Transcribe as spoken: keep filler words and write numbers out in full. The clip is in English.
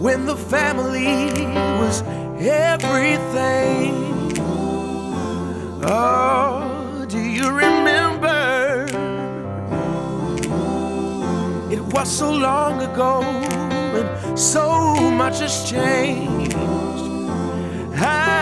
when the family was everything. Oh, do you remember? It was so long ago and so much has changed. I